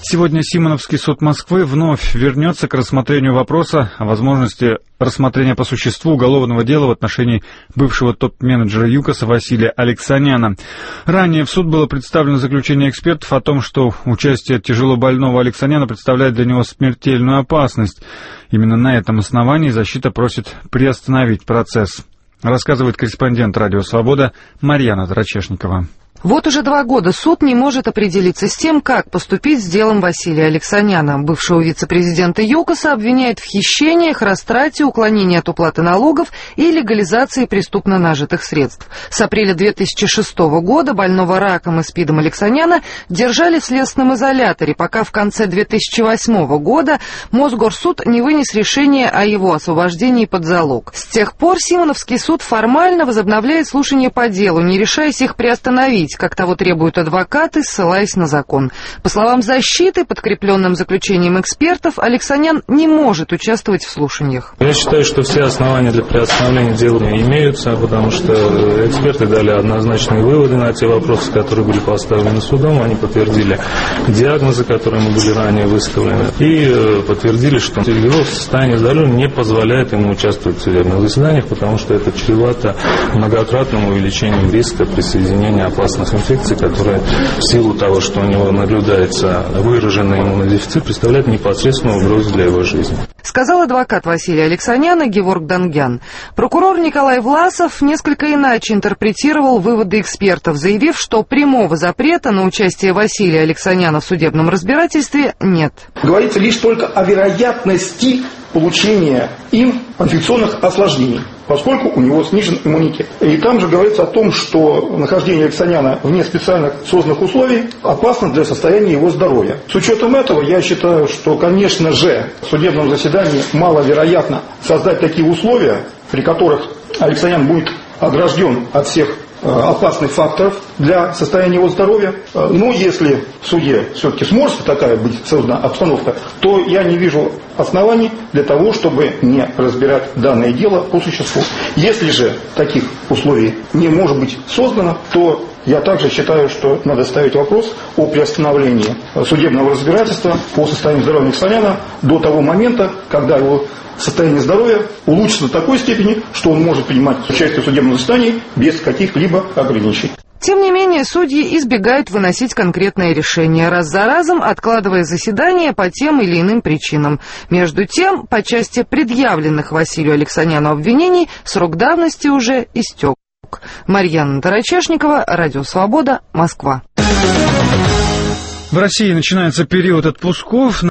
Сегодня Симоновский суд Москвы вновь вернется к рассмотрению вопроса о возможности рассмотрения по существу уголовного дела в отношении бывшего топ-менеджера ЮКОСа Василия Алексаняна. Ранее в суд было представлено заключение экспертов о том, что участие тяжело больного Алексаняна представляет для него смертельную опасность. Именно на этом основании защита просит приостановить процесс. Рассказывает корреспондент «Радио Свобода» Марьяна Драчешникова. Вот уже 2 года суд не может определиться с тем, как поступить с делом Василия Алексаняна. Бывшего вице-президента ЮКОСа обвиняют в хищениях, растрате, уклонении от уплаты налогов и легализации преступно нажитых средств. С апреля 2006 года больного раком и СПИДом Алексаняна держали в следственном изоляторе, пока в конце 2008 года Мосгорсуд не вынес решение о его освобождении под залог. С тех пор Симоновский суд формально возобновляет слушания по делу, не решаясь их приостановить, как того требуют адвокаты, ссылаясь на закон. По словам защиты, подкрепленным заключением экспертов, Алексанян не может участвовать в слушаниях. Я считаю, что все основания для приостановления дела имеются, потому что эксперты дали однозначные выводы на те вопросы, которые были поставлены судом. Они подтвердили диагнозы, которые мы были ранее высказаны, и подтвердили, что его состояние здоровья не позволяет ему участвовать в судебных заседаниях, потому что это чревато многократным увеличением риска присоединения опасных инфекций, которые в силу того, что у него наблюдается выраженный иммунодефицит, представляют непосредственную угрозу для его жизни. Сказал адвокат Василия Алексаняна Геворг Дангян. Прокурор Николай Власов несколько иначе интерпретировал выводы экспертов, заявив, что прямого запрета на участие Василия Алексаняна в судебном разбирательстве нет. Говорится лишь только о вероятности получения им инфекционных осложнений, поскольку у него снижен иммунитет. И там же говорится о том, что нахождение Алексаняна вне специальных созданных условий опасно для состояния его здоровья. С учетом этого, я считаю, что, конечно же, в судебном заседании маловероятно создать такие условия, при которых Алексанян будет огражден от всех опасных факторов для состояния его здоровья. Но если в суде все-таки сможет такая быть создана обстановка, то я не вижу оснований для того, чтобы не разбирать данное дело по существу. Если же таких условий не может быть создано, то я также считаю, что надо ставить вопрос о приостановлении судебного разбирательства по состоянию здоровья Алексаняна до того момента, когда его состояние здоровья улучшится до такой степени, что он может принимать участие в судебном заседании без каких-либо ограничений. Тем не менее, судьи избегают выносить конкретное решение, раз за разом откладывая заседания по тем или иным причинам. Между тем, по части предъявленных Василию Алексаняну обвинений срок давности уже истек. Марьяна Драчешникова, Радио Свобода, Москва. В России начинается период отпусков.